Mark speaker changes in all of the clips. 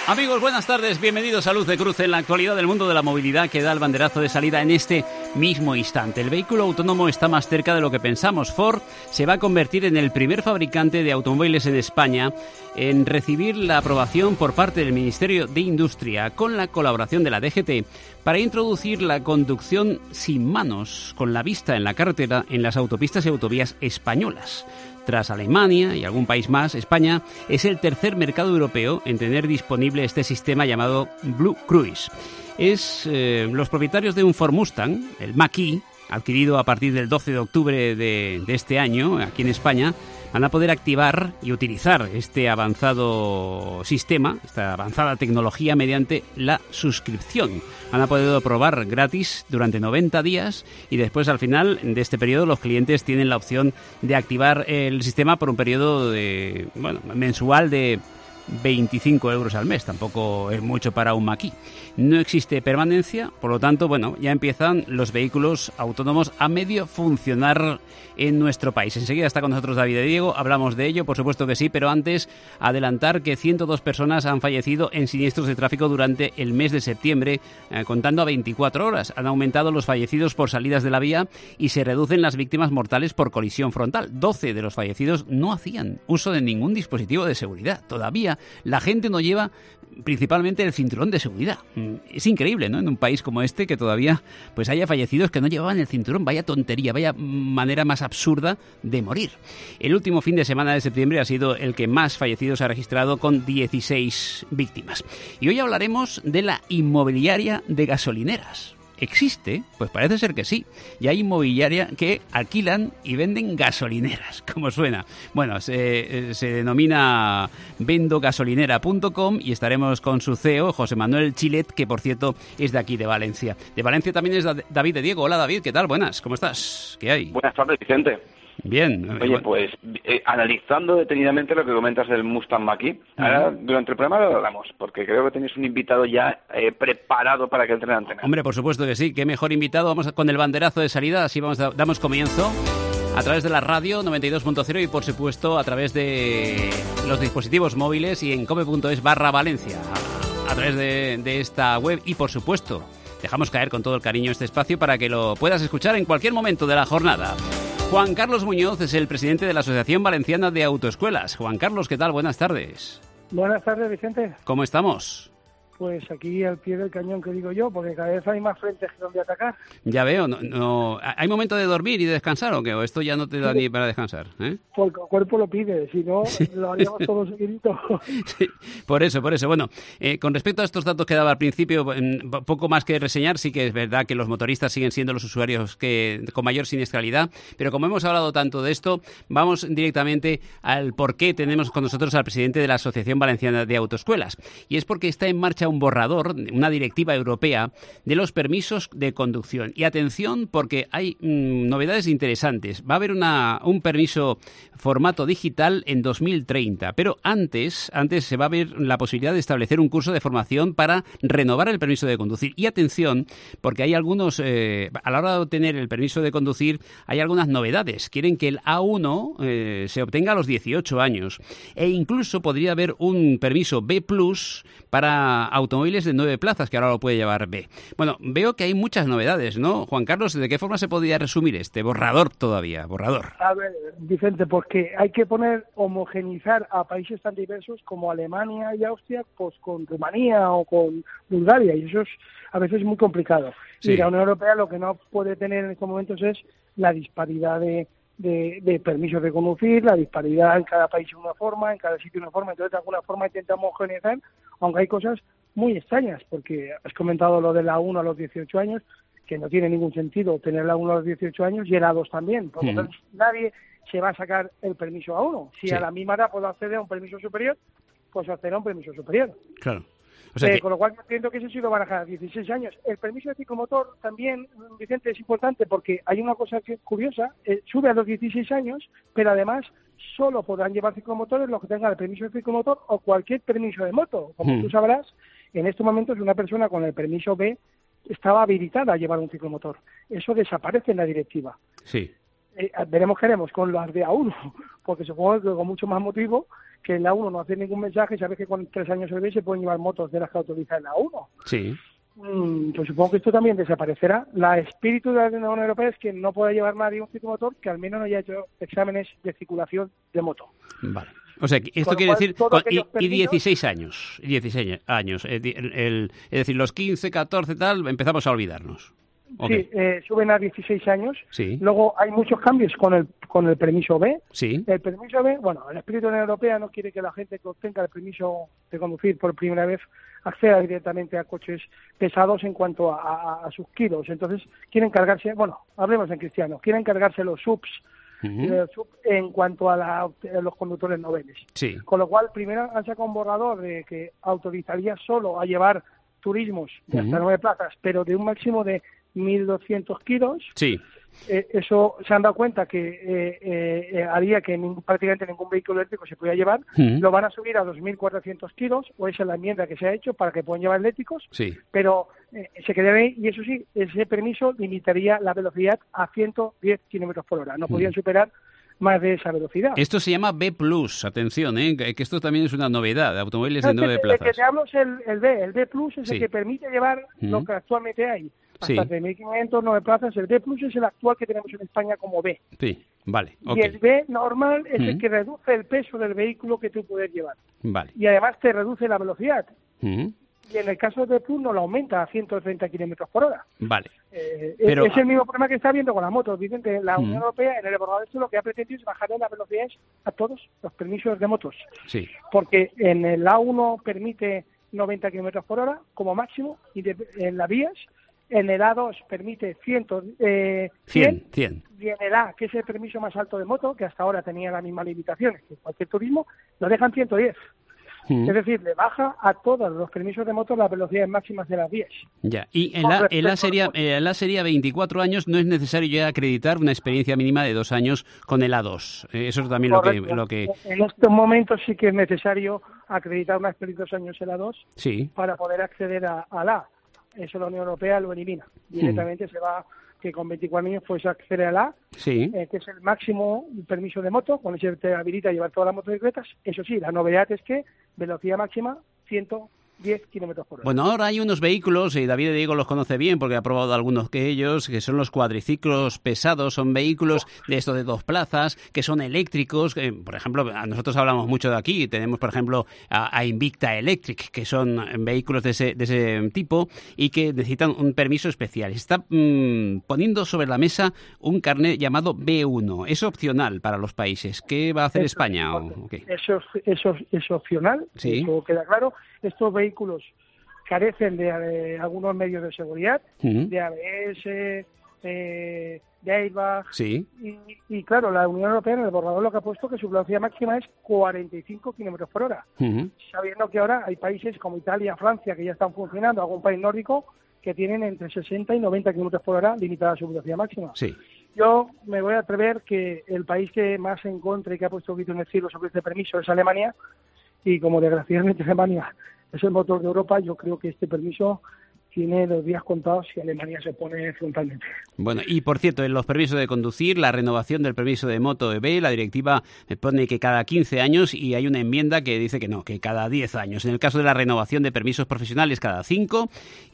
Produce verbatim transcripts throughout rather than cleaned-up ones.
Speaker 1: Amigos, buenas tardes, bienvenidos a Luz de Cruce en la actualidad del mundo de la movilidad que da el banderazo de salida en este mismo instante. El vehículo autónomo está más cerca de lo que pensamos. Ford se va a convertir en el primer fabricante de automóviles en España en recibir la aprobación por parte del Ministerio de Industria con la colaboración de la D G T para introducir la conducción sin manos con la vista en la carretera en las autopistas y autovías españolas. Tras Alemania y algún país más, España es el tercer mercado europeo en tener disponible este sistema llamado Blue Cruise. Es eh, los propietarios de un Ford Mustang, el Mach-E, adquirido a partir del doce de octubre de, de este año aquí en España, van a poder activar y utilizar este avanzado sistema, esta avanzada tecnología mediante la suscripción. Van a poder probar gratis durante noventa días y después al final de este periodo los clientes tienen la opción de activar el sistema por un periodo de, bueno, mensual de veinticinco euros al mes. Tampoco es mucho para un Mach-E. No existe permanencia, por lo tanto, bueno, ya empiezan los vehículos autónomos a medio funcionar en nuestro país. Enseguida está con nosotros David de Diego, hablamos de ello, por supuesto que sí, pero antes adelantar que ciento dos personas han fallecido en siniestros de tráfico durante el mes de septiembre, eh, contando a veinticuatro horas. Han aumentado los fallecidos por salidas de la vía y se reducen las víctimas mortales por colisión frontal. doce de los fallecidos no hacían uso de ningún dispositivo de seguridad. Todavía la gente no lleva principalmente el cinturón de seguridad. Es increíble, ¿no? En un país como este que todavía pues haya fallecidos que no llevaban el cinturón. Vaya tontería, vaya manera más absurda de morir. El último fin de semana de septiembre ha sido el que más fallecidos ha registrado, con dieciséis víctimas. Y hoy hablaremos de la inmobiliaria de gasolineras. ¿Existe? Pues parece ser que sí. Y hay inmobiliaria que alquilan y venden gasolineras, como suena. Bueno, se, se denomina vendo gasolinera punto com y estaremos con su C E O, José Manuel Chilet, que por cierto es de aquí, de Valencia. De Valencia también es David de Diego. Hola David, ¿qué tal? Buenas, ¿cómo estás? ¿Qué hay?
Speaker 2: Buenas tardes, Vicente.
Speaker 1: Bien.
Speaker 2: Oye,
Speaker 1: bueno.
Speaker 2: pues eh, analizando detenidamente lo que comentas del Mustang Mach-E, uh-huh. Ahora durante el programa lo hablamos, porque creo que tenéis un invitado ya eh, preparado para que entre en antena.
Speaker 1: Hombre, por supuesto que sí, qué mejor invitado. Vamos a, con el banderazo de salida, así vamos a, damos comienzo a través de la radio noventa y dos punto cero y por supuesto a través de los dispositivos móviles y en cope punto es barra Valencia, a, a través de, de esta web y por supuesto dejamos caer con todo el cariño este espacio para que lo puedas escuchar en cualquier momento de la jornada. Juan Carlos Muñoz es el presidente de la Asociación Valenciana de Autoescuelas. Juan Carlos, ¿qué tal? Buenas tardes.
Speaker 3: Buenas tardes, Vicente.
Speaker 1: ¿Cómo estamos?
Speaker 3: Pues aquí al pie del cañón, que digo yo, porque cada vez hay más frentes donde atacar.
Speaker 1: Ya veo, no, no, ¿hay momento de dormir y de descansar o qué? ¿O esto ya no te da sí. ni para descansar? ¿eh?
Speaker 3: Porque el cuerpo lo pide, si no, sí. lo haríamos todo seguidito.
Speaker 1: Sí, por eso, por eso. Bueno, eh, con respecto a estos datos que daba al principio, en, poco más que reseñar, sí que es verdad que los motoristas siguen siendo los usuarios que con mayor siniestralidad, pero como hemos hablado tanto de esto, vamos directamente al por qué tenemos con nosotros al presidente de la Asociación Valenciana de Autoescuelas. Y es porque está en marcha un borrador, una directiva europea de los permisos de conducción. Y atención, porque hay mmm, novedades interesantes. Va a haber una, un permiso formato digital en dos mil treinta, pero antes, antes se va a ver la posibilidad de establecer un curso de formación para renovar el permiso de conducir. Y atención, porque hay algunos, eh, a la hora de obtener el permiso de conducir, hay algunas novedades. Quieren que el A uno eh, se obtenga a los dieciocho años. E incluso podría haber un permiso B plus para automóviles de nueve plazas, que ahora lo puede llevar B. Bueno, veo que hay muchas novedades, ¿no? Juan Carlos, ¿de qué forma se podría resumir este borrador todavía? Borrador.
Speaker 3: A ver, Vicente, porque hay que poner, homogenizar a países tan diversos como Alemania y Austria, pues con Rumanía o con Bulgaria, y eso es a veces muy complicado. Sí. Y la Unión Europea lo que no puede tener en estos momentos es la disparidad de De, de permisos de conducir, la disparidad en cada país de una forma, en cada sitio de una forma, entonces de alguna forma intentamos homogeneizar, aunque hay cosas muy extrañas, porque has comentado lo de la A uno a los dieciocho años, que no tiene ningún sentido tener la A uno a los dieciocho años y el A dos también, por lo tanto mm. nadie se va a sacar el permiso A uno, si sí. a la misma edad puedo acceder a un permiso superior, pues acceder a un permiso superior.
Speaker 1: Claro.
Speaker 3: O sea eh, que... Con lo cual yo entiendo que eso ha sido barajar a dieciséis años. El permiso de ciclomotor también, Vicente, es importante porque hay una cosa que, curiosa, eh, sube a los dieciséis años, pero además solo podrán llevar ciclomotores los que tengan el permiso de ciclomotor o cualquier permiso de moto. Como hmm. tú sabrás, en estos momentos una persona con el permiso B estaba habilitada a llevar un ciclomotor. Eso desaparece en la directiva.
Speaker 1: Sí.
Speaker 3: Eh, veremos qué haremos con las de A uno, porque supongo que con mucho más motivo que en la A uno no hace ningún mensaje. Sabes que con tres años el B se pueden llevar motos de las que autoriza en la A uno.
Speaker 1: Sí.
Speaker 3: Mm, pues supongo que esto también desaparecerá. La espíritu de la Unión Europea es que no pueda llevar nadie un ciclomotor que al menos no haya hecho exámenes de circulación de moto.
Speaker 1: Vale. O sea, esto quiere decir, con, y, y dieciséis años, dieciséis años, el, el, es decir, los quince, catorce, tal, empezamos a olvidarnos. Okay.
Speaker 3: Sí, eh, suben a dieciséis años.
Speaker 1: Sí.
Speaker 3: Luego hay muchos cambios con el con el permiso B.
Speaker 1: Sí.
Speaker 3: El permiso B, bueno, el espíritu de la Unión Europea no quiere que la gente que obtenga el permiso de conducir por primera vez acceda directamente a coches pesados en cuanto a, a, a sus kilos. Entonces quieren cargarse, bueno, hablemos en cristiano, quieren cargarse los subs. Uh-huh. Sub en cuanto a, la, a los conductores noveles.
Speaker 1: Sí.
Speaker 3: Con lo cual, primero han sacado un borrador de que autorizaría solo a llevar turismos de hasta uh-huh. nueve plazas, pero de un máximo de mil doscientos kilos.
Speaker 1: Sí.
Speaker 3: Eh, eso se han dado cuenta que eh, eh, haría que ningún, prácticamente ningún vehículo eléctrico se pudiera llevar. Uh-huh. Lo van a subir a dos mil cuatrocientos kilos, o esa es la enmienda que se ha hecho para que puedan llevar eléctricos.
Speaker 1: Sí.
Speaker 3: Pero eh, se quedaría ahí, y eso sí, ese permiso limitaría la velocidad a ciento diez kilómetros por hora. No podían uh-huh. superar más de esa velocidad.
Speaker 1: Esto se llama B plus, atención, ¿eh? Que esto también es una novedad, automóviles
Speaker 3: no,
Speaker 1: de nueve
Speaker 3: el,
Speaker 1: plazas.
Speaker 3: El que te hablo es el, el B, el B plus es
Speaker 1: sí.
Speaker 3: el que permite llevar uh-huh. lo que actualmente hay. Hasta
Speaker 1: sí.
Speaker 3: tres mil quinientos, nueve plazas. El B plus es el actual que tenemos en España como B.
Speaker 1: Sí, vale. Okay.
Speaker 3: Y el B normal es uh-huh. el que reduce el peso del vehículo que tú puedes llevar.
Speaker 1: Vale.
Speaker 3: Y además te reduce la velocidad.
Speaker 1: Uh-huh.
Speaker 3: Y en el caso de Plus no lo aumenta a ciento treinta kilómetros por hora.
Speaker 1: Vale.
Speaker 3: Eh,
Speaker 1: Pero,
Speaker 3: es el mismo problema que está habiendo con las motos. Dicen que la Unión
Speaker 1: uh-huh.
Speaker 3: Europea, en el borrador esto, lo que ha pretendido es bajarle las velocidades a todos los permisos de motos.
Speaker 1: Sí.
Speaker 3: Porque en el A uno permite noventa kilómetros por hora como máximo, y de, en las vías. En el A dos permite cien, eh, cien,
Speaker 1: cien.
Speaker 3: Y en el A, que es el permiso más alto de moto, que hasta ahora tenía las mismas limitaciones que cualquier turismo, lo dejan ciento diez. Uh-huh. Es decir, le baja a todos los permisos de moto las velocidades máximas de las vías.
Speaker 1: Ya, y en la, en la serie en la serie veinticuatro años no es necesario ya acreditar una experiencia mínima de dos años con el A dos. Eso es también lo que, lo que...
Speaker 3: En estos momentos sí que es necesario acreditar una experiencia de dos años en el A dos
Speaker 1: sí.
Speaker 3: para poder acceder a, al A. Eso la Unión Europea lo elimina. Directamente uh-huh. se va que con veinticuatro años puedes acceder al A,
Speaker 1: sí.
Speaker 3: eh, que es el máximo permiso de moto, con ese te habilita a llevar todas las motocicletas. Eso sí, la novedad es que velocidad máxima ciento diez kilómetros por hora.
Speaker 1: Bueno, ahora hay unos vehículos, y David de Diego los conoce bien porque ha probado algunos de ellos, que son los cuadriciclos pesados, son vehículos de estos de dos plazas, que son eléctricos. Eh, por ejemplo, nosotros hablamos mucho de aquí, tenemos por ejemplo a, a Invicta Electric, que son vehículos de ese, de ese tipo y que necesitan un permiso especial. Está mmm, poniendo sobre la mesa un carnet llamado B uno. Es opcional para los países. ¿Qué va a hacer
Speaker 3: eso,
Speaker 1: España? ¿O, okay?
Speaker 3: Eso, eso es opcional,
Speaker 1: ¿sí?
Speaker 3: Eso queda claro. Estos vehículos carecen de, de algunos medios de seguridad, uh-huh. de A B S, eh, de airbag,
Speaker 1: sí.
Speaker 3: y, y claro, la Unión Europea en el borrador lo que ha puesto que su velocidad máxima es cuarenta y cinco kilómetros por hora, uh-huh. sabiendo que ahora hay países como Italia, Francia, que ya están funcionando, algún país nórdico, que tienen entre sesenta y noventa kilómetros por hora limitada su velocidad máxima.
Speaker 1: Sí.
Speaker 3: Yo me voy a atrever que el país que más en contra y que ha puesto un grito en el cielo sobre este permiso es Alemania, y como desgraciadamente Alemania es el motor de Europa, yo creo que este permiso tiene los días contados si Alemania se pone frontalmente.
Speaker 1: Bueno, y por cierto, en los permisos de conducir, la renovación del permiso de moto E B, la directiva pone que cada quince años y hay una enmienda que dice que no, que cada diez años. En el caso de la renovación de permisos profesionales, cada cinco,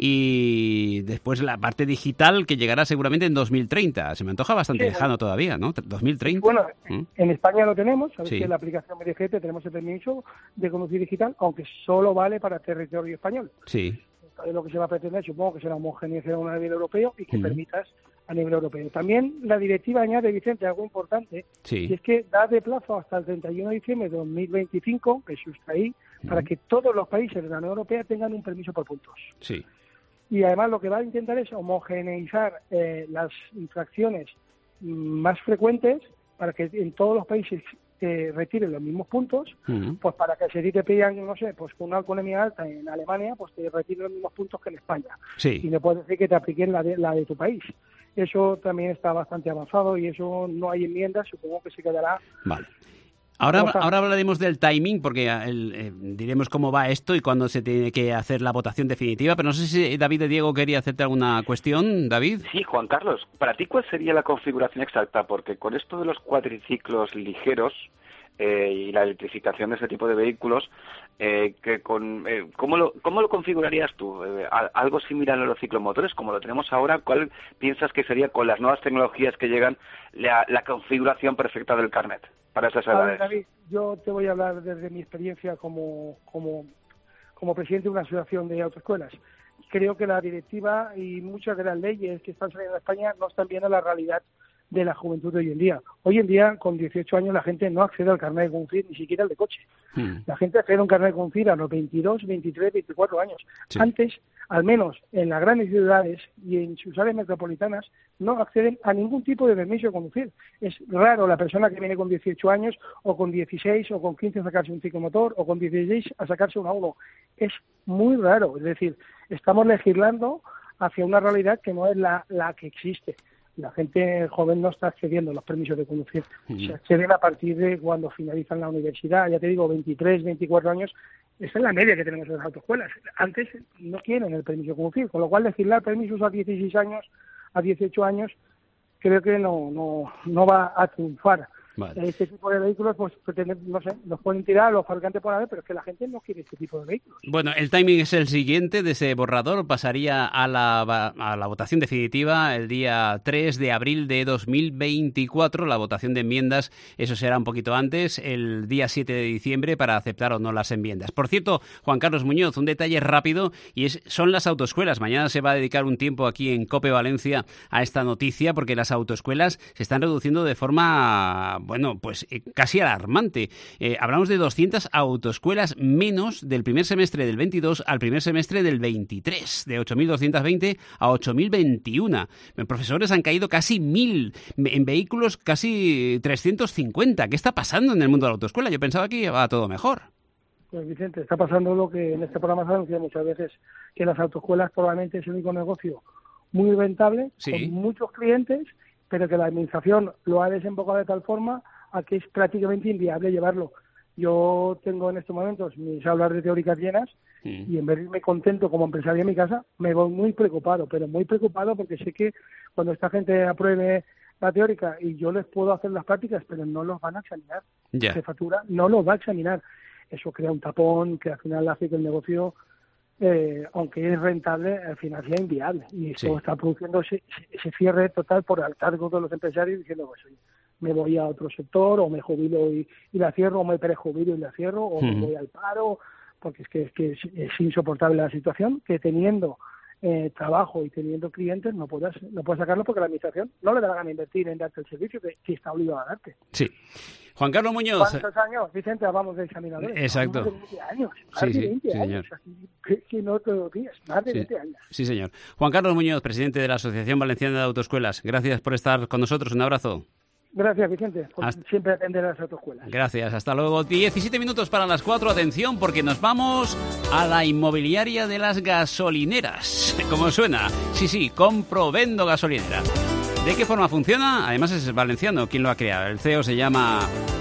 Speaker 1: y después la parte digital que llegará seguramente en dos mil treinta. Se me antoja bastante sí, lejano todavía, ¿no? dos mil treinta.
Speaker 3: Bueno,
Speaker 1: ¿Mm?
Speaker 3: En España lo tenemos, sabes
Speaker 1: sí.
Speaker 3: que en la aplicación B D G T tenemos el permiso de conducir digital, aunque solo vale para territorio español.
Speaker 1: Sí.
Speaker 3: Es lo que se va a pretender, supongo que será homogeneización a nivel europeo y que uh-huh. permitas a nivel europeo. También la directiva añade, Vicente, algo importante,
Speaker 1: sí.
Speaker 3: y es que da de plazo hasta el treinta y uno de diciembre de dos mil veinticinco, que se está ahí, uh-huh. para que todos los países de la Unión Europea tengan un permiso por puntos.
Speaker 1: Sí.
Speaker 3: Y además lo que va a intentar es homogeneizar eh, las infracciones más frecuentes para que en todos los países que retiren los mismos puntos, uh-huh. pues para que si a ti te pillan, no sé, pues con una alcoholemia alta en Alemania, pues te retiren los mismos puntos que en España.
Speaker 1: Sí.
Speaker 3: Y no puedes decir que te apliquen la de, la de tu país. Eso también está bastante avanzado y eso no hay enmiendas, supongo que se quedará.
Speaker 1: Vale. Ahora, ahora hablaremos del timing, porque el, eh, diremos cómo va esto y cuándo se tiene que hacer la votación definitiva, pero no sé si David de Diego quería hacerte alguna cuestión, David.
Speaker 2: Sí, Juan Carlos, para ti, ¿cuál sería la configuración exacta? Porque con esto de los cuatriciclos ligeros eh, y la electrificación de ese tipo de vehículos, eh, que con, eh, ¿cómo, lo, ¿cómo lo configurarías tú? Eh, ¿Algo similar a los ciclomotores, como lo tenemos ahora? ¿Cuál piensas que sería, con las nuevas tecnologías que llegan, la, la configuración perfecta del carnet para esas edades?
Speaker 3: A ver, David, yo te voy a hablar desde mi experiencia como, como, como presidente de una asociación de autoescuelas. Creo que la directiva y muchas de las leyes que están saliendo en España no están bien a la realidad de la juventud de hoy en día. Hoy en día, con dieciocho años, la gente no accede al carnet de conducir, ni siquiera al de coche. Mm. La gente accede a un carnet de conducir a los veintidós, veintitrés, veinticuatro años. Sí. Antes, al menos en las grandes ciudades y en sus áreas metropolitanas, no acceden a ningún tipo de permiso de conducir. Es raro la persona que viene con dieciocho años o con dieciséis o con quince a sacarse un ciclomotor o con dieciséis a sacarse un A uno. Es muy raro. Es decir, estamos legislando hacia una realidad que no es la, la que existe. La gente joven no está accediendo a los permisos de conducir. Uh-huh. Se acceden a partir de cuando finalizan la universidad. Ya te digo, veintitrés, veinticuatro años. Esa es la media que tenemos en las autoescuelas. Antes no quieren el permiso de conducir, con lo cual legislar permisos a dieciséis años, a dieciocho años, creo que no, no, no va a triunfar. Vale. Este tipo de vehículos, pues, no sé, los pueden tirar los fabricantes por haber, pero es que la gente no quiere este tipo de vehículos.
Speaker 1: Bueno, el timing es el siguiente de ese borrador. Pasaría a la, a la votación definitiva el día tres de abril de dos mil veinticuatro. La votación de enmiendas, eso será un poquito antes, el día siete de diciembre, para aceptar o no las enmiendas. Por cierto, Juan Carlos Muñoz, un detalle rápido, y es son las autoescuelas. Mañana se va a dedicar un tiempo aquí en COPE Valencia a esta noticia, porque las autoescuelas se están reduciendo de forma... bueno, pues eh, casi alarmante. Eh, hablamos de doscientas autoescuelas menos del primer semestre del veintidós al primer semestre del veintitrés, de ocho mil doscientos veinte a ocho mil veintiuno. Profesores han caído casi mil, en vehículos casi trescientos cincuenta. ¿Qué está pasando en el mundo de la autoescuela? Yo pensaba que iba todo mejor.
Speaker 3: Pues Vicente, está pasando lo que en este programa se anuncia muchas veces, que las autoescuelas probablemente es el único negocio muy rentable, sí, con muchos clientes, pero que la administración lo ha desembocado de tal forma a que es prácticamente inviable llevarlo. Yo tengo en estos momentos mis aulas de teóricas llenas sí. y en vez de irme contento como empresario en mi casa, me voy muy preocupado, pero muy preocupado porque sé que cuando esta gente apruebe la teórica y yo les puedo hacer las prácticas, pero no los van a examinar.
Speaker 1: Yeah.
Speaker 3: La jefatura no los va a examinar. Eso crea un tapón que al final hace que el negocio, eh, aunque es rentable, al final sea inviable. Y esto sí. está produciendo ese, ese cierre total por el cargo de los empresarios diciendo, pues oye, me voy a otro sector, o me jubilo y, y la cierro, o me prejubilo y la cierro, o uh-huh. me voy al paro, porque es que es, que es, es insoportable la situación, que teniendo eh, trabajo y teniendo clientes no puedas no puedes sacarlo porque la administración no le da la gana invertir en darte el servicio que, que está obligado a darte.
Speaker 1: Sí. Juan Carlos Muñoz.
Speaker 3: ¿Cuántos años, Vicente, hablamos de examinadores?
Speaker 1: Exacto.
Speaker 3: Más de veinte años. Más
Speaker 1: sí,
Speaker 3: de
Speaker 1: sí,
Speaker 3: veinte
Speaker 1: sí,
Speaker 3: años. Que, que no todos los días. Más de
Speaker 1: sí.
Speaker 3: veinte años.
Speaker 1: Sí, señor. Juan Carlos Muñoz, presidente de la Asociación Valenciana de Autoescuelas. Gracias por estar con nosotros. Un abrazo.
Speaker 3: Gracias, Vicente, por
Speaker 1: hasta...
Speaker 3: siempre atender a las autoescuelas.
Speaker 1: Gracias, hasta luego. diecisiete minutos para las cuatro, atención, porque nos vamos a la inmobiliaria de las gasolineras. ¿Cómo suena? Sí, sí, compro, vendo gasolinera. ¿De qué forma funciona? Además es valenciano quien lo ha creado. El C E O se llama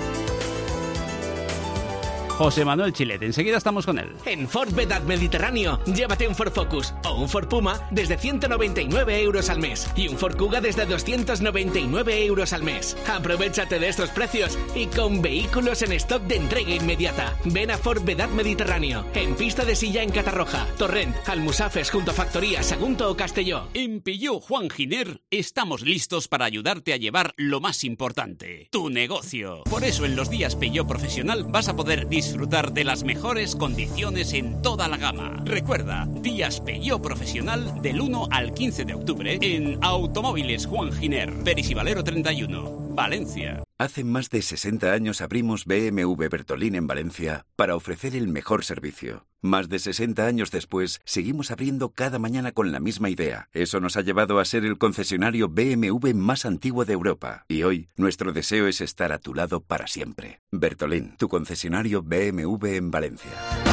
Speaker 1: José Manuel Chilet. Enseguida estamos con él.
Speaker 4: En Ford Vedat Mediterráneo, llévate un Ford Focus o un Ford Puma desde ciento noventa y nueve euros al mes y un Ford Kuga desde doscientos noventa y nueve euros al mes. Aprovechate de estos precios y con vehículos en stock de entrega inmediata. Ven a Ford Vedat Mediterráneo, en Pista de Silla en Catarroja, Torrent, Almusafes junto a Factoría Sagunto o Castelló.
Speaker 1: En Peugeot Juan Giner estamos listos para ayudarte a llevar lo más importante, tu negocio. Por eso en los días Peugeot Profesional vas a poder disfrutar disfrutar de las mejores condiciones en toda la gama. Recuerda, días Peugeot Profesional del uno al quince de octubre en Automóviles Juan Giner, Peris y Valero treinta y uno, Valencia.
Speaker 5: Hace más de sesenta años abrimos B M W Bertolín en Valencia para ofrecer el mejor servicio. Más de sesenta años después, seguimos abriendo cada mañana con la misma idea. Eso nos ha llevado a ser el concesionario B M W más antiguo de Europa. Y hoy, nuestro deseo es estar a tu lado para siempre. Bertolín, tu concesionario B M W en Valencia.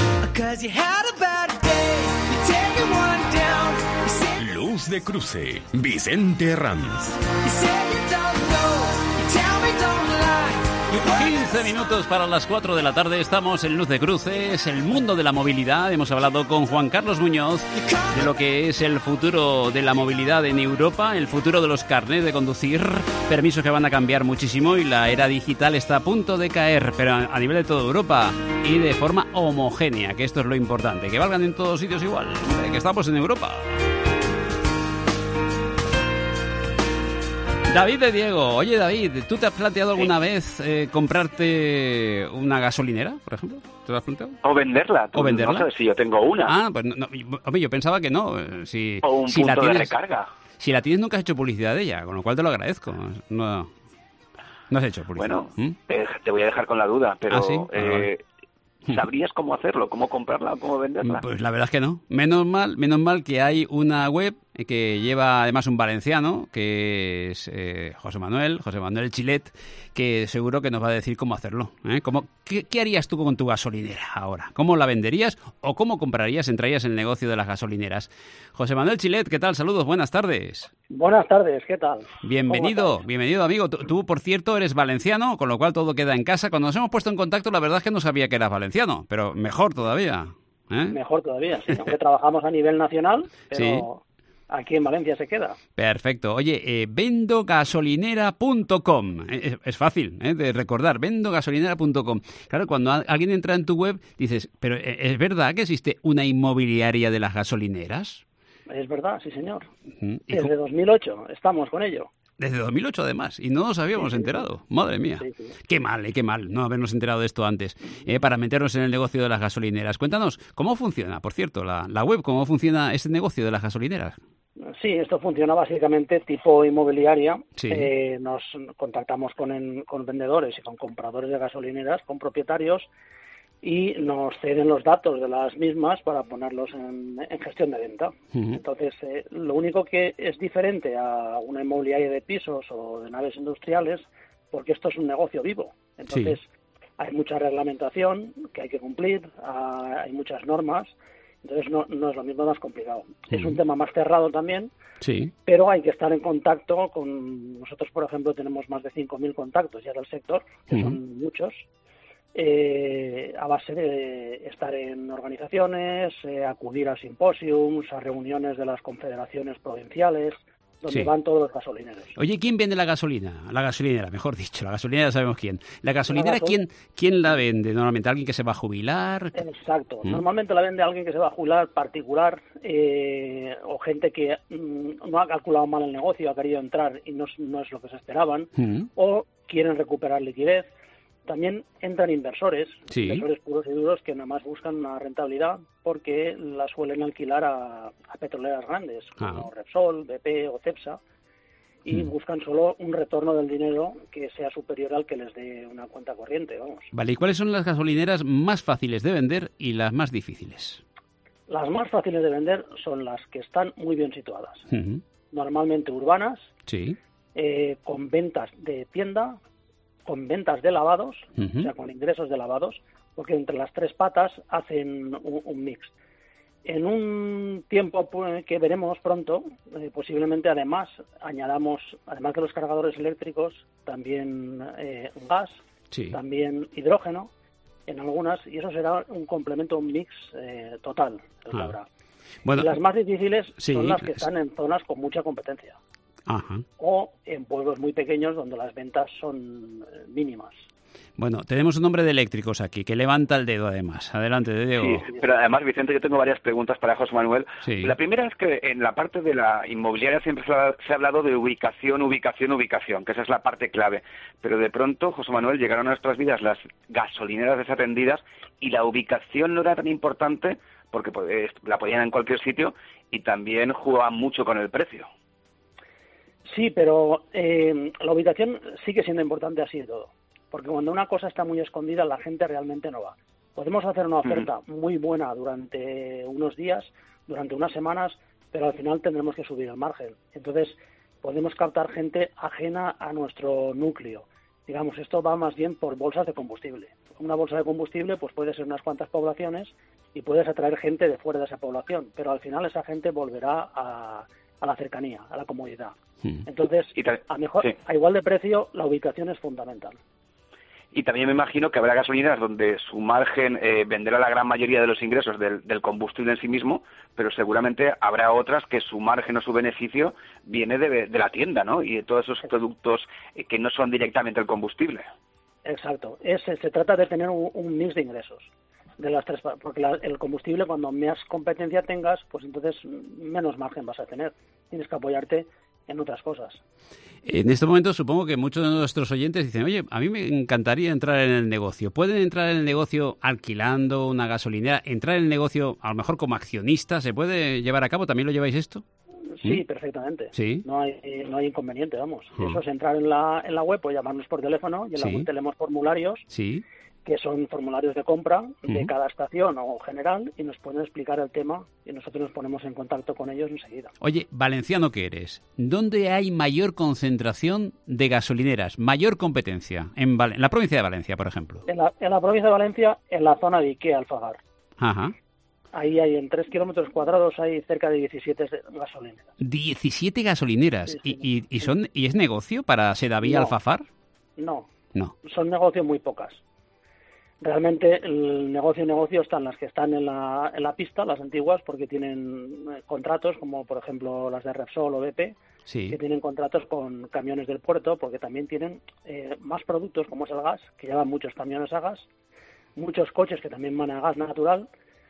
Speaker 6: Luz de cruce, Vicente Herranz.
Speaker 1: quince minutos para las cuatro de la tarde, estamos en Luz de Cruces, el mundo de la movilidad. Hemos hablado con Juan Carlos Muñoz de lo que es el futuro de la movilidad en Europa, el futuro de los carnets de conducir, permisos que van a cambiar muchísimo y la era digital está a punto de caer, pero a nivel de toda Europa y de forma homogénea, que esto es lo importante, que valgan en todos sitios igual, que estamos en Europa. David de Diego, oye David, ¿tú te has planteado alguna sí. vez eh, comprarte una gasolinera, por ejemplo? ¿Te lo has planteado?
Speaker 2: O venderla.
Speaker 1: ¿O venderla?
Speaker 2: No sabes si yo tengo una.
Speaker 1: Ah, pues no, no, hombre, yo pensaba que no. Si,
Speaker 2: o un
Speaker 1: si
Speaker 2: punto
Speaker 1: la tienes,
Speaker 2: de recarga.
Speaker 1: Si la tienes nunca has hecho publicidad de ella, con lo cual te lo agradezco. No, no has hecho publicidad.
Speaker 2: Bueno,
Speaker 1: ¿Mm?
Speaker 2: te, te voy a dejar con la duda, pero...
Speaker 1: ¿Ah, sí?
Speaker 2: Eh, ¿sabrías cómo hacerlo? ¿Cómo comprarla o cómo venderla?
Speaker 1: Pues la verdad es que no. Menos mal, menos mal que hay una web que lleva además un valenciano, que es eh, José Manuel, José Manuel Chilet, que seguro que nos va a decir cómo hacerlo. ¿eh? ¿Cómo, qué, ¿Qué harías tú con tu gasolinera ahora? ¿Cómo la venderías o cómo comprarías, entrarías en el negocio de las gasolineras? José Manuel Chilet, ¿qué tal? Saludos, buenas tardes.
Speaker 7: Buenas tardes, ¿qué tal?
Speaker 1: Bienvenido, bienvenido amigo. Tú, tú, por cierto, eres valenciano, con lo cual todo queda en casa. Cuando nos hemos puesto en contacto, la verdad es que no sabía que eras valenciano, pero mejor todavía. ¿eh?
Speaker 7: Mejor todavía, sí, aunque trabajamos a nivel nacional, pero...
Speaker 1: Sí.
Speaker 7: Aquí en Valencia se queda.
Speaker 1: Perfecto. Oye, eh, vendo gasolinera punto com. Es, es fácil ¿eh? de recordar, vendo gasolinera punto com. Claro, cuando a, alguien entra en tu web, dices, ¿pero es verdad que existe una inmobiliaria de las gasolineras?
Speaker 7: Es verdad, sí, señor.
Speaker 1: Uh-huh.
Speaker 7: Desde cómo? dos mil ocho estamos con ello.
Speaker 1: Desde dos mil ocho, además, y no nos habíamos sí, sí, enterado. Sí. Madre mía. Sí, sí. Qué mal, eh, qué mal no habernos enterado de esto antes, eh, para meternos en el negocio de las gasolineras. Cuéntanos, ¿cómo funciona, por cierto, la, la web? ¿Cómo funciona este negocio de las gasolineras?
Speaker 7: Sí, esto funciona básicamente tipo inmobiliaria.
Speaker 1: Sí.
Speaker 7: Eh, nos contactamos con, en, con vendedores y con compradores de gasolineras, con propietarios, y nos ceden los datos de las mismas para ponerlos en, en gestión de venta. Uh-huh. Entonces, eh, lo único que es diferente a una inmobiliaria de pisos o de naves industriales, porque esto es un negocio vivo. Entonces, sí. hay mucha reglamentación que hay que cumplir, hay muchas normas. Entonces no, no es lo mismo, más complicado. Uh-huh. Es un tema más cerrado también,
Speaker 1: sí.
Speaker 7: pero hay que estar en contacto con... Nosotros, por ejemplo, tenemos más de cinco mil contactos ya del sector, que uh-huh. son muchos, eh, a base de estar en organizaciones, eh, acudir a simposiums, a reuniones de las confederaciones provinciales, donde sí. van todos los gasolineros.
Speaker 1: Oye, ¿quién vende la gasolina? La gasolinera, mejor dicho, la gasolinera sabemos quién. ¿La gasolinera la quién, quién la vende? Normalmente, ¿alguien que se va a jubilar?
Speaker 7: Exacto.
Speaker 1: ¿Mm?
Speaker 7: Normalmente la vende alguien que se va a jubilar, particular, eh, o gente que mm, no ha calculado mal el negocio, ha querido entrar y no, no es lo que se esperaban, ¿Mm? o quieren recuperar liquidez. También entran inversores,
Speaker 1: sí.
Speaker 7: inversores puros y duros que nada más buscan una rentabilidad porque la suelen alquilar a, a petroleras grandes, ah. como Repsol, B P o Cepsa, y mm. buscan solo un retorno del dinero que sea superior al que les dé una cuenta corriente, vamos.
Speaker 1: Vale, ¿y cuáles son las gasolineras más fáciles de vender y las más difíciles?
Speaker 7: Las más fáciles de vender son las que están muy bien situadas,
Speaker 1: uh-huh.
Speaker 7: normalmente urbanas,
Speaker 1: sí.
Speaker 7: eh, con ventas de tienda, con ventas de lavados, uh-huh. o sea, con ingresos de lavados, porque entre las tres patas hacen un, un mix. En un tiempo pues, que veremos pronto, eh, posiblemente además añadamos, además de los cargadores eléctricos, también eh, gas,
Speaker 1: sí.
Speaker 7: también hidrógeno, en algunas, y eso será un complemento, un mix eh, total.
Speaker 1: Ah. Bueno,
Speaker 7: y las más difíciles
Speaker 1: sí.
Speaker 7: son las que están en zonas con mucha competencia.
Speaker 1: Ajá.
Speaker 7: O en pueblos muy pequeños donde las ventas son mínimas.
Speaker 1: Bueno, tenemos un hombre de eléctricos aquí, que levanta el dedo además. Adelante, Diego.
Speaker 2: Sí, pero además, Vicente, yo tengo varias preguntas para José Manuel.
Speaker 1: Sí.
Speaker 2: La primera es que en la parte de la inmobiliaria siempre se ha, se ha hablado de ubicación, ubicación, ubicación, que esa es la parte clave. Pero de pronto, José Manuel, llegaron a nuestras vidas las gasolineras desatendidas y la ubicación no era tan importante porque pues, la ponían en cualquier sitio y también jugaban mucho con el precio.
Speaker 7: Sí, pero eh, la ubicación sigue siendo importante así de todo. Porque cuando una cosa está muy escondida, la gente realmente no va. Podemos hacer una oferta uh-huh. muy buena durante unos días, durante unas semanas, pero al final tendremos que subir el margen. Entonces, podemos captar gente ajena a nuestro núcleo. Digamos, esto va más bien por bolsas de combustible. Una bolsa de combustible pues puede ser unas cuantas poblaciones y puedes atraer gente de fuera de esa población, pero al final esa gente volverá a, a la cercanía, a la comodidad. Uh-huh. Entonces, a, mejor, sí. a igual de precio, la ubicación es fundamental.
Speaker 2: Y también me imagino que habrá gasolineras donde su margen eh, venderá la gran mayoría de los ingresos del, del combustible en sí mismo, pero seguramente habrá otras que su margen o su beneficio viene de, de la tienda, ¿no? Y de todos esos productos eh, que no son directamente el combustible.
Speaker 7: Exacto. Es, se trata de tener un, un mix de ingresos de las tres, porque la, el combustible, cuando más competencia tengas, pues entonces menos margen vas a tener. Tienes que apoyarte en otras cosas.
Speaker 1: En este momento supongo que muchos de nuestros oyentes dicen, oye, a mí me encantaría entrar en el negocio. ¿Pueden entrar en el negocio alquilando una gasolinera? ¿Entrar en el negocio a lo mejor como accionista? ¿Se puede llevar a cabo? ¿También lo lleváis esto?
Speaker 7: Sí,
Speaker 1: ¿Mm?
Speaker 7: perfectamente.
Speaker 1: ¿Sí?
Speaker 7: No hay, no hay inconveniente, vamos.
Speaker 1: ¿Mm?
Speaker 7: Eso es entrar en la, en la web o llamarnos por teléfono, y en la
Speaker 1: Sí.
Speaker 7: web tenemos formularios,
Speaker 1: Sí.
Speaker 7: que son formularios de compra de
Speaker 1: Ujú.
Speaker 7: cada estación o general, y nos pueden explicar el tema y nosotros nos ponemos en contacto con ellos enseguida.
Speaker 1: Oye, valenciano que eres, ¿dónde hay mayor concentración de gasolineras, mayor competencia? En, Val- en la provincia de Valencia, por ejemplo.
Speaker 7: En la, en la provincia de Valencia, en la zona de Ikea Alfagar.
Speaker 1: Ajá.
Speaker 7: Ahí hay, en tres kilómetros cuadrados, hay cerca de diecisiete gasolineras.
Speaker 1: diecisiete gasolineras.
Speaker 7: Sí,
Speaker 1: ¿Y,
Speaker 7: sí.
Speaker 1: y, y son y es negocio para Sedaví
Speaker 7: No.
Speaker 1: Alfafar?
Speaker 7: No,
Speaker 1: No.
Speaker 7: son negocios muy pocas. Realmente el negocio negocio están las que están en la, en la pista, las antiguas, porque tienen eh, contratos, como por ejemplo las de Repsol o B P,
Speaker 1: Sí.
Speaker 7: que tienen contratos con camiones del puerto, porque también tienen eh, más productos, como es el gas, que llevan muchos camiones a gas, muchos coches que también van a gas natural,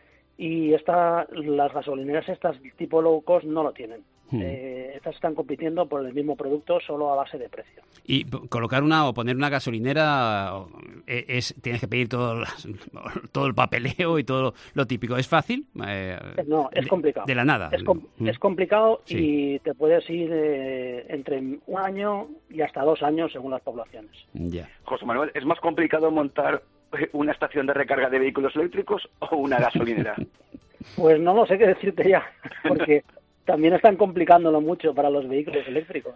Speaker 7: y esta, las gasolineras estas tipo low cost no lo tienen.
Speaker 1: Hmm.
Speaker 7: Eh, estas están compitiendo por el mismo producto solo a base de precio.
Speaker 1: Y p- colocar una o poner una gasolinera o, eh, es tienes que pedir todo, las- todo el papeleo y todo lo, lo típico. ¿Es fácil? Eh,
Speaker 7: No, es
Speaker 1: de-
Speaker 7: complicado.
Speaker 1: De la nada.
Speaker 7: Es, com-
Speaker 1: Mm.
Speaker 7: es complicado
Speaker 1: Sí.
Speaker 7: y te puedes ir eh, entre un año y hasta dos años según las poblaciones.
Speaker 1: Ya.
Speaker 2: José Manuel, ¿es más complicado montar una estación de recarga de vehículos eléctricos o una gasolinera?
Speaker 7: Pues no lo sé qué decirte ya, porque también están complicándolo mucho para los vehículos eléctricos.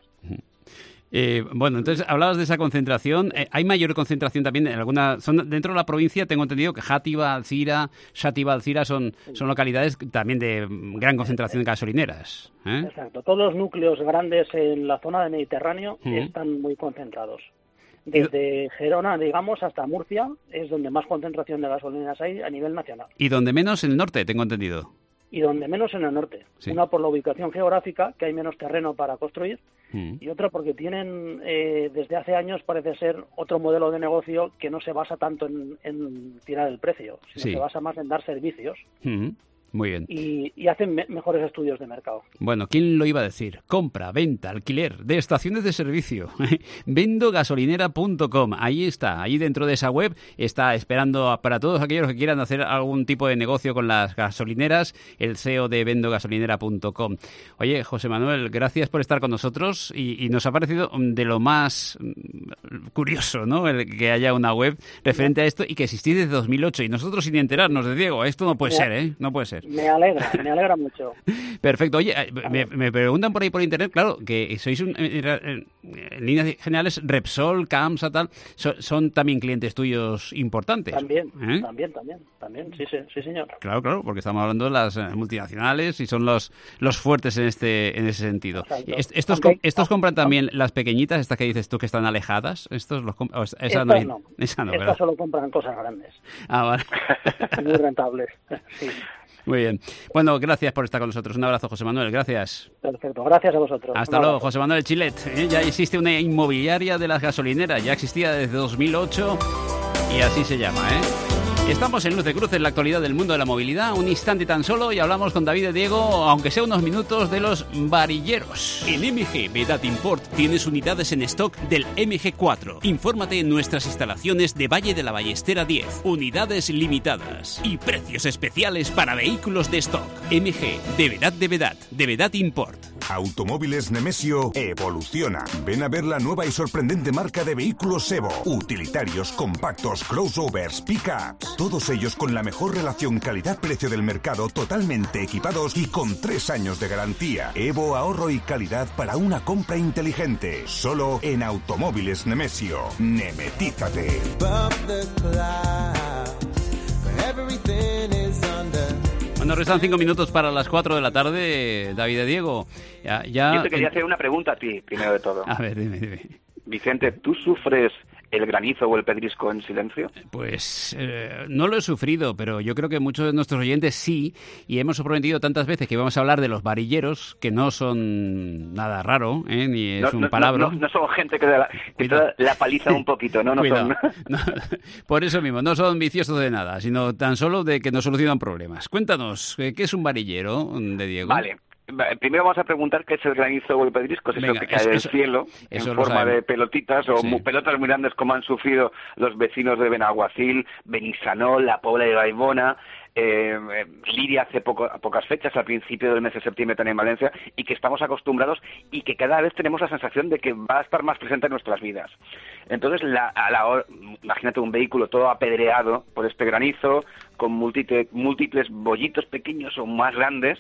Speaker 1: Eh, bueno, entonces hablabas de esa concentración. Eh, ¿Hay mayor concentración también en alguna son dentro de la provincia? Tengo entendido que Játiva, Alcira, Xàtiva, Alcira son, son localidades también de mm, gran concentración de gasolineras. ¿eh?
Speaker 7: Exacto. Todos los núcleos grandes en la zona del Mediterráneo
Speaker 1: Ujú.
Speaker 7: están muy concentrados. Desde Gerona, digamos, hasta Murcia es donde más concentración de gasolineras hay a nivel nacional.
Speaker 1: Y donde menos en el norte, tengo entendido.
Speaker 7: Y donde menos en el norte.
Speaker 1: Sí.
Speaker 7: Una por la ubicación geográfica, que hay menos terreno para construir,
Speaker 1: Mm.
Speaker 7: y otra porque tienen, eh, desde hace años, parece ser otro modelo de negocio que no se basa tanto en, en tirar el precio, sino
Speaker 1: Sí.
Speaker 7: se basa más en dar servicios
Speaker 1: Mm. Muy bien.
Speaker 7: y, y hacen me- mejores estudios de mercado.
Speaker 1: Bueno, ¿quién lo iba a decir? Compra, venta, alquiler de estaciones de servicio. vendo gasolinera punto com. Ahí está, ahí dentro de esa web está esperando a- para todos aquellos que quieran hacer algún tipo de negocio con las gasolineras, el C E O de vendo gasolinera punto com. Oye, José Manuel, gracias por estar con nosotros y, y nos ha parecido de lo más mm, curioso, ¿no? El que haya una web referente a esto y que existís desde dos mil ocho y nosotros sin enterarnos de Diego. Esto no puede
Speaker 7: Ya.
Speaker 1: ser, ¿eh? No puede ser.
Speaker 7: Me alegra, me alegra mucho.
Speaker 1: Perfecto. Oye, eh, me, me preguntan por ahí por internet, claro, que sois un- en, en- en líneas generales Repsol, Camsa, tal, so- son también clientes tuyos importantes.
Speaker 7: También,
Speaker 1: ¿eh?
Speaker 7: también, también, también, sí, sí, sí, señor.
Speaker 1: Claro, claro, porque estamos hablando de las eh, multinacionales y son los los fuertes en este en ese sentido.
Speaker 7: Exacto.
Speaker 1: Est- Estos
Speaker 7: Aunque-
Speaker 1: com- estos compran también las pequeñitas, estas que dices tú que están alejadas. Estos los comp- o esa
Speaker 7: Estas
Speaker 1: no, hay-
Speaker 7: no,
Speaker 1: esa no,
Speaker 7: estas
Speaker 1: ¿verdad?
Speaker 7: solo compran cosas grandes,
Speaker 1: Ah, vale.
Speaker 7: muy rentables. Sí,
Speaker 1: Muy bien. Bueno, gracias por estar con nosotros. Un abrazo, José Manuel. Gracias.
Speaker 7: perfecto. Gracias a vosotros.
Speaker 1: Hasta
Speaker 7: Un
Speaker 1: luego,
Speaker 7: abrazo.
Speaker 1: José Manuel Chilet. ¿eh? Ya existe una inmobiliaria de las gasolineras, ya existía desde dos mil ocho y así se llama, ¿eh? Estamos en Luz de Cruz, en la actualidad del mundo de la movilidad, un instante tan solo y hablamos con David y Diego, aunque sea unos minutos, de los varilleros.
Speaker 6: En M G Vedat Import tienes unidades en stock del M G cuatro. Infórmate en nuestras instalaciones de Valle de la Ballestera diez. Unidades limitadas y precios especiales para vehículos de stock. M G de Vedat de Vedat, de Vedat Import.
Speaker 8: Automóviles Nemesio evoluciona. Ven a ver la nueva y sorprendente marca de vehículos Evo. Utilitarios, compactos, crossovers, pick-ups. Todos ellos con la mejor relación calidad-precio del mercado, totalmente equipados y con tres años de garantía. Evo, ahorro y calidad para una compra inteligente. Solo en Automóviles Nemesio. Nemetízate.
Speaker 1: Bueno, restan cinco minutos para las cuatro de la tarde, David y Diego. Ya, ya...
Speaker 2: Yo te quería hacer una pregunta a ti, primero de todo.
Speaker 1: A ver, dime, dime.
Speaker 2: Vicente, ¿tú sufres el granizo o el pedrisco en silencio?
Speaker 1: Pues eh, no lo he sufrido, pero yo creo que muchos de nuestros oyentes sí, y hemos prometido tantas veces que íbamos a hablar de los varilleros, que no son nada raro, ¿eh? Ni es
Speaker 2: no,
Speaker 1: un
Speaker 2: no,
Speaker 1: palabra.
Speaker 2: No, no, no son gente que, la, que la, la paliza un poquito, ¿no? no, son...
Speaker 1: no Por eso mismo, no son viciosos de nada, sino tan solo de que nos solucionan problemas. Cuéntanos, ¿qué es un varillero, de Diego?
Speaker 2: Vale. Primero vamos a preguntar qué es el granizo o el pedrisco, si es eso que cae del cielo en forma de pelotitas o sí. pelotas muy grandes como han sufrido los vecinos de Benaguacil, Benissanó, La Pobla de Vallbona, eh, Liria hace poco, a pocas fechas, al principio del mes de septiembre también en Valencia, y que estamos acostumbrados y que cada vez tenemos la sensación de que va a estar más presente en nuestras vidas. Entonces, la, a la hora, imagínate un vehículo todo apedreado por este granizo, con múltiples, múltiples bollitos pequeños o más grandes,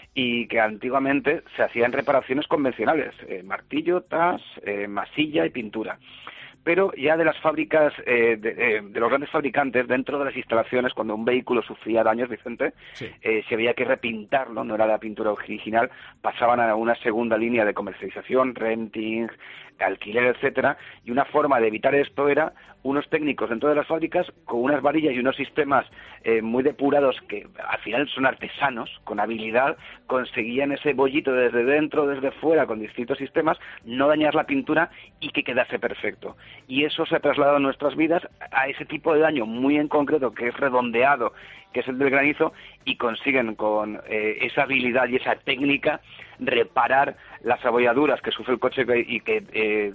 Speaker 2: y que antiguamente se hacían reparaciones convencionales, eh, martillo, tas, eh, masilla y pintura. Pero ya de las fábricas, eh, de, eh, de los grandes fabricantes, dentro de las instalaciones, cuando un vehículo sufría daños, Vicente, sí. eh, si había que repintarlo, no era la pintura original, pasaban a una segunda línea de comercialización, renting, alquiler, etcétera, y una forma de evitar esto era unos técnicos dentro de las fábricas con unas varillas y unos sistemas eh, muy depurados que al final son artesanos, con habilidad, conseguían ese bollito desde dentro, desde fuera, con distintos sistemas, no dañar la pintura y que quedase perfecto. Y eso se ha trasladado en nuestras vidas a ese tipo de daño muy en concreto, que es redondeado, que es el del granizo, y consiguen con eh, esa habilidad y esa técnica reparar las abolladuras que sufre el coche y que eh,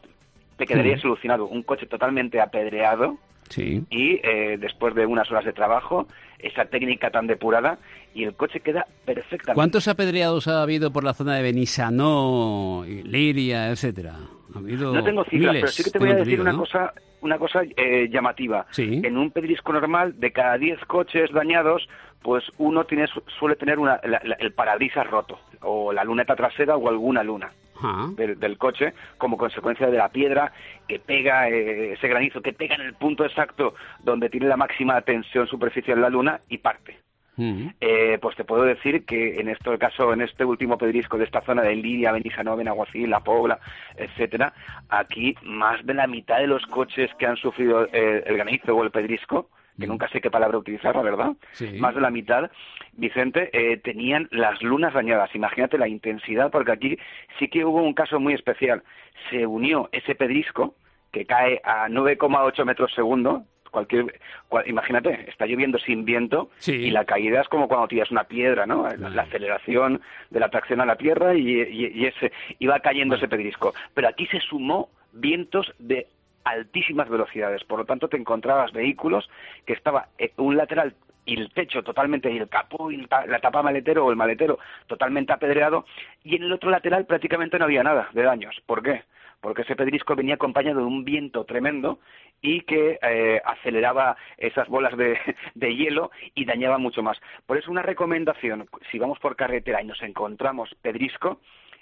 Speaker 2: te quedaría sí. solucionado. Un coche totalmente apedreado sí. y eh, después de unas horas de trabajo, esa técnica tan depurada, y el coche queda perfectamente.
Speaker 1: ¿Cuántos apedreados ha habido por la zona de Benissanó, Liria, etcétera? ¿Ha habido
Speaker 2: no tengo cifras,
Speaker 1: miles,
Speaker 2: pero sí que te voy a decir
Speaker 1: entendido,
Speaker 2: una
Speaker 1: ¿no?
Speaker 2: cosa una cosa eh, llamativa.
Speaker 1: ¿Sí?
Speaker 2: En un pedrisco normal, de cada diez coches dañados, pues uno tiene suele tener una, la, la, el parabrisas roto, o la luneta trasera o alguna luna. Del, del coche, como consecuencia de la piedra que pega, eh, ese granizo que pega en el punto exacto donde tiene la máxima tensión superficial la luna y parte. Uh-huh. Eh, pues te puedo decir que en este caso, en este último pedrisco de esta zona de Liria, Benissanó, Benaguacil, La Pobla, etcétera, aquí más de la mitad de los coches que han sufrido eh, el granizo o el pedrisco, que nunca sé qué palabra utilizar, la verdad, sí. más de la mitad, Vicente, eh, tenían las lunas dañadas. Imagínate la intensidad, porque aquí sí que hubo un caso muy especial. Se unió ese pedrisco, que cae a nueve coma ocho metros segundo, cualquier, cual, imagínate, está lloviendo sin viento, sí. y la caída es como cuando tiras una piedra, ¿no? La, la aceleración de la tracción a la tierra y, y, y ese iba cayendo bueno. ese pedrisco. Pero aquí se sumó vientos de altísimas velocidades, por lo tanto te encontrabas vehículos que estaba un lateral y el techo totalmente, y el capó y la tapa maletero o el maletero totalmente apedreado, y en el otro lateral prácticamente no había nada de daños. ¿Por qué? Porque ese pedrisco venía acompañado de un viento tremendo y que eh, aceleraba esas bolas de, de hielo y dañaba mucho más. Por eso una recomendación, si vamos por carretera y nos encontramos pedrisco,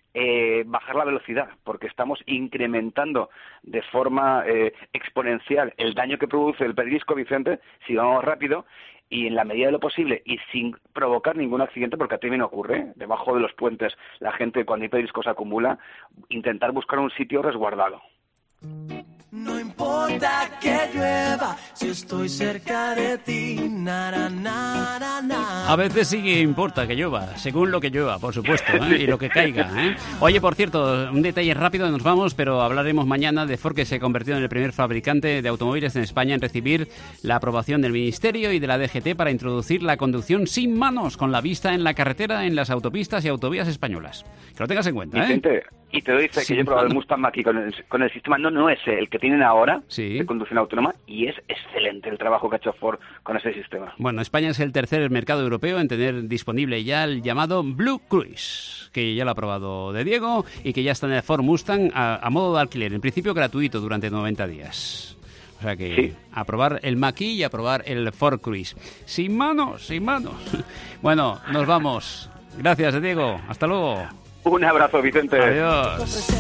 Speaker 2: Eh, bajar la velocidad, porque estamos incrementando de forma eh, exponencial el daño que produce el pedrisco, Vicente, si vamos rápido, y en la medida de lo posible y sin provocar ningún accidente, porque a ti me ocurre, ¿eh? Debajo de los puentes la gente cuando hay pedrisco se acumula, intentar buscar un sitio resguardado.
Speaker 9: No importa que llueva, si estoy cerca de ti, nara, nara, nara.
Speaker 1: A veces sí que importa que llueva, según lo que llueva, por supuesto, ¿eh? Y lo que caiga, ¿eh? Oye, por cierto, un detalle rápido, nos vamos, pero hablaremos mañana de Ford, que se convirtió en el primer fabricante de automóviles en España en recibir la aprobación del Ministerio y de la D G T para introducir la conducción sin manos, con la vista en la carretera, en las autopistas y autovías españolas. Que lo tengas en cuenta, ¿eh?
Speaker 2: Vicente, y te dice que yo he probado el Mustang Mach-E con el, con el sistema, no, no ese, el que tienen ahora, sí. de conducción autónoma, y es excelente el trabajo que ha hecho Ford con ese sistema.
Speaker 1: Bueno, España es el tercer mercado europeo en tener disponible ya el llamado Blue Cruise, que ya lo ha probado de Diego y que ya está en el Ford Mustang a, a modo de alquiler, en principio gratuito durante noventa días. O sea que sí. a probar el Mach-E y a probar el Ford Cruise. Sin manos, sin manos. Bueno, nos vamos. Gracias, Diego. Hasta luego.
Speaker 2: Un abrazo, Vicente.
Speaker 1: Adiós.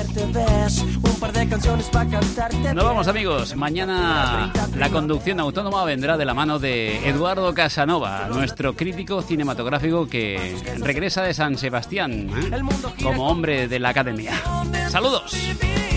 Speaker 1: Nos vamos, amigos. Mañana la conducción autónoma vendrá de la mano de Eduardo Casanova, nuestro crítico cinematográfico que regresa de San Sebastián, ¿eh? como hombre de la academia. ¡Saludos!